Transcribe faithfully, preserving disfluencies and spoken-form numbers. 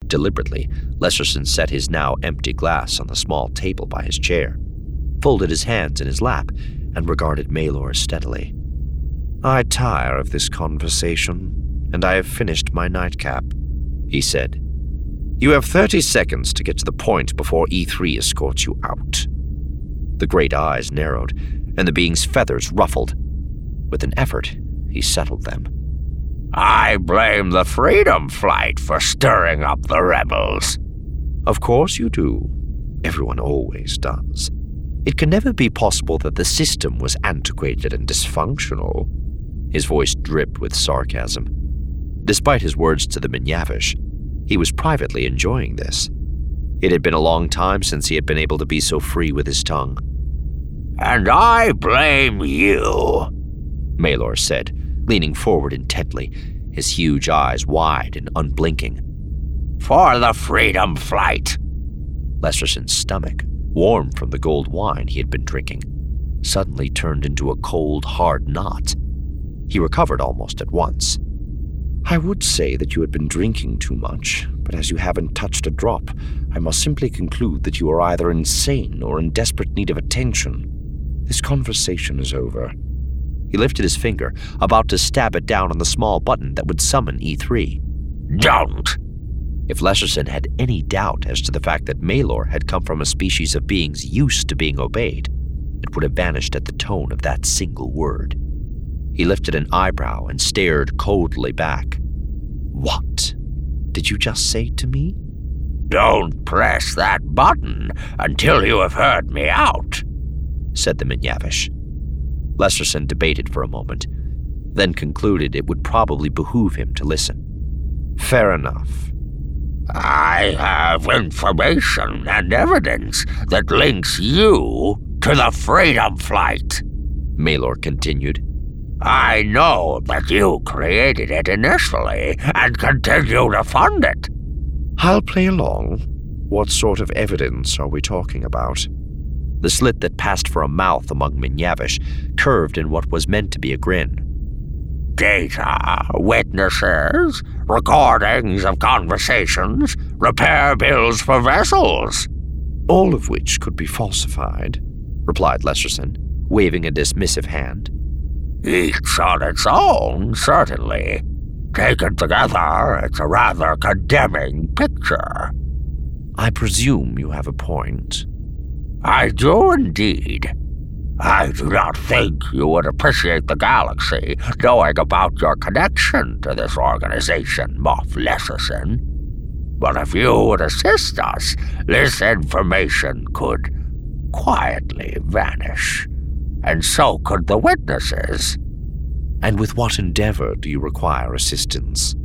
Deliberately, Lesserson set his now empty glass on the small table by his chair, folded his hands in his lap, and regarded Maelor steadily. "I tire of this conversation, and I have finished my nightcap," he said. "You have thirty seconds to get to the point before E three escorts you out." The great eyes narrowed, and the being's feathers ruffled. With an effort, he settled them. "I blame the Freedom Flight for stirring up the rebels." "Of course you do. Everyone always does. It can never be possible that the system was antiquated and dysfunctional." His voice dripped with sarcasm. Despite his words to the Minyavish, he was privately enjoying this. It had been a long time since he had been able to be so free with his tongue. "And I blame you," Maelor said, leaning forward intently, his huge eyes wide and unblinking. "For the Freedom Flight." Lesserson's stomach, warm from the gold wine he had been drinking, suddenly turned into a cold, hard knot. He recovered almost at once. "I would say that you had been drinking too much, but as you haven't touched a drop, I must simply conclude that you are either insane or in desperate need of attention. This conversation is over." He lifted his finger, about to stab it down on the small button that would summon E three. "Don't!" If Lesserson had any doubt as to the fact that Maelor had come from a species of beings used to being obeyed, it would have vanished at the tone of that single word. He lifted an eyebrow and stared coldly back. "What did you just say to me?" "Don't press that button until you have heard me out," said the Minyavish. Lesserson debated for a moment, then concluded it would probably behoove him to listen. "Fair enough." "I have information and evidence that links you to the Freedom Flight," Maelor continued. "I know that you created it initially and continue to fund it." "I'll play along. What sort of evidence are we talking about?" The slit that passed for a mouth among Minyavish curved in what was meant to be a grin. "Data, witnesses, recordings of conversations, repair bills for vessels." "All of which could be falsified," replied Lesserson, waving a dismissive hand. "Each on its own, certainly. Taken together, it's a rather condemning picture." "I presume you have a point." "I do indeed. I do not think you would appreciate the galaxy knowing about your connection to this organization, Moff Lesserson. But if you would assist us, this information could quietly vanish, and so could the witnesses." "And with what endeavor do you require assistance?"